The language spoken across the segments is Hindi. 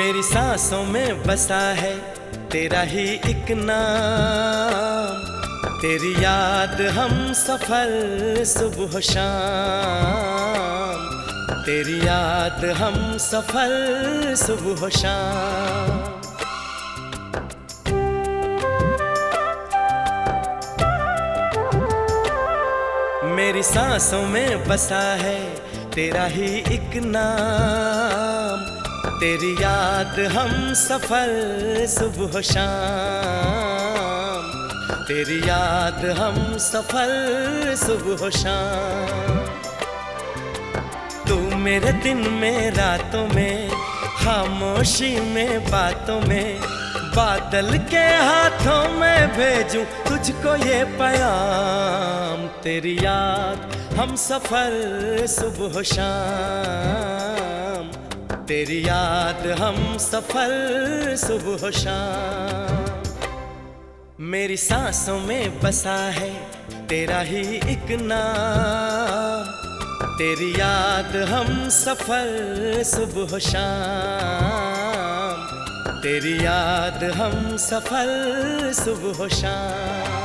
मेरी सांसों में बसा है तेरा ही एक नाम, तेरी याद हम सफर सुबह शाम, तेरी याद हम सफर सुबह शाम। मेरी सांसों में बसा है तेरा ही एक नाम, तेरी याद हम सफर सुबह शाम, तेरी याद हम सफर सुबह शाम। तू मेरे दिन में रातों में, खामोशी में बातों में, बादल के हाथों में भेजूं तुझको ये पैगाम, तेरी याद हम सफर सुबह शाम, तेरी याद हम सफर सुबह शाम। मेरी सांसों में बसा है तेरा ही एक नाम, तेरी याद हम सफर सुबह शाम, तेरी याद हम सफर सुबह शाम।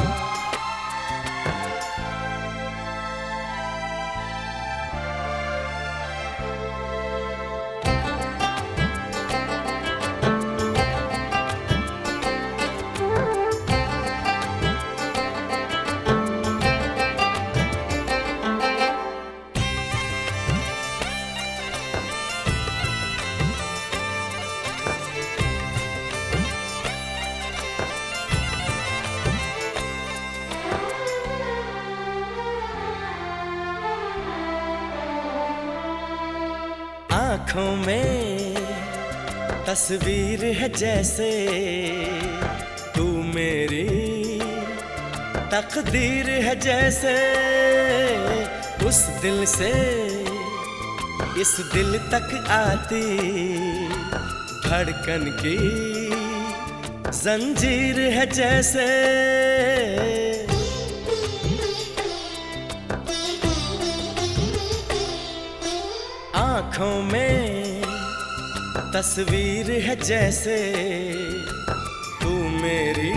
आँखों में तस्वीर है जैसे तू मेरी तकदीर है जैसे, उस दिल से इस दिल तक आती धड़कन की जंजीर है जैसे। आँखों में तस्वीर है जैसे तू मेरी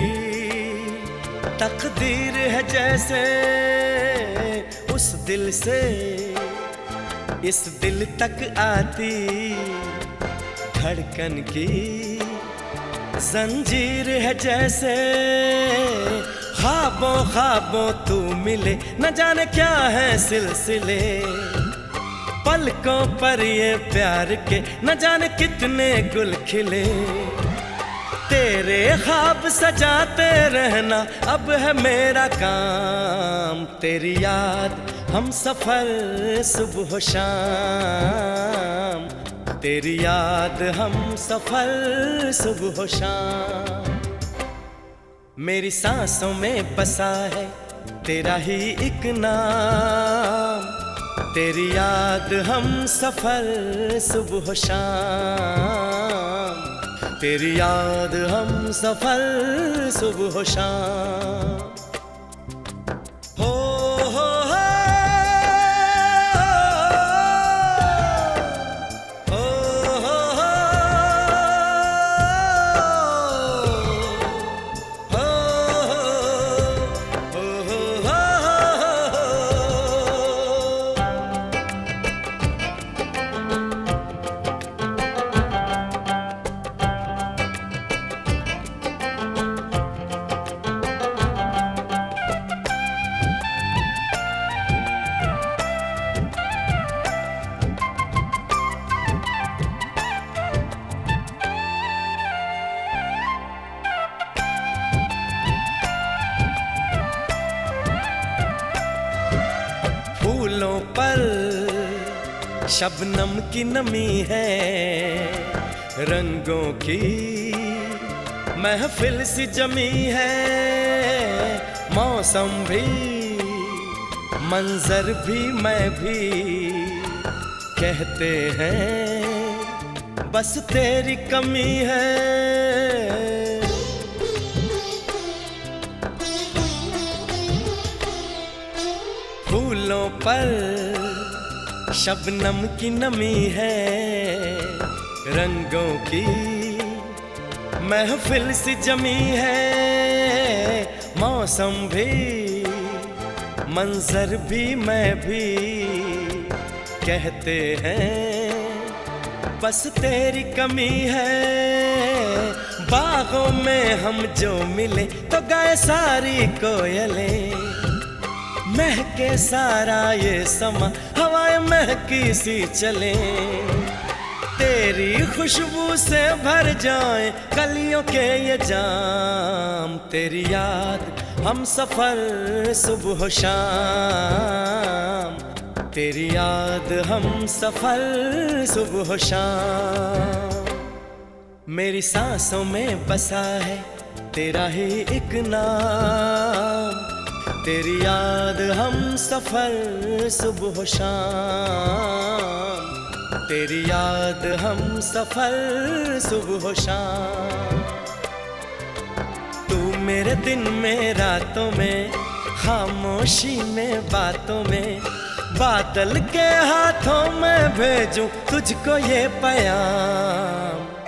तकदीर है जैसे, उस दिल से इस दिल तक आती धड़कन की जंजीर है जैसे। ख्वाबों ख्वाबों तू मिले न जाने क्या है सिलसिले, पलकों पर ये प्यार के न जाने कितने गुल खिले, तेरे ख्वाब सजाते रहना अब है मेरा काम, तेरी याद हम सफर सुबह शाम, तेरी याद हम सफर सुबह शाम। मेरी सांसों में बसा है तेरा ही एक नाम, तेरी याद हम सफर सुबह शाम, तेरी याद हम सफर सुबह शाम। फूलों पर शबनम की नमी है, रंगों की महफिल सी जमी है, मौसम भी मंजर भी मैं भी कहते हैं बस तेरी कमी है। फूलों पर शबनम की नमी है, रंगों की महफिल सी जमी है, मौसम भी मंजर भी मैं भी कहते हैं बस तेरी कमी है। बागों में हम जो मिले तो गाए सारी कोयलें, महके सारा ये समा हवाएं महकी सी चले, तेरी खुशबू से भर जाए कलियों के ये जाम। तेरी याद हम सफर सुबह शाम, तेरी याद हम सफर सुबह शाम। मेरी सांसों में बसा है तेरा ही एक नाम, तेरी याद हम सफर सुबह शाम, तेरी याद हम सफर सुबह शाम। तू मेरे दिन में रातों में, खामोशी में बातों में, बादल के हाथों में भेजूं तुझको ये पैगाम।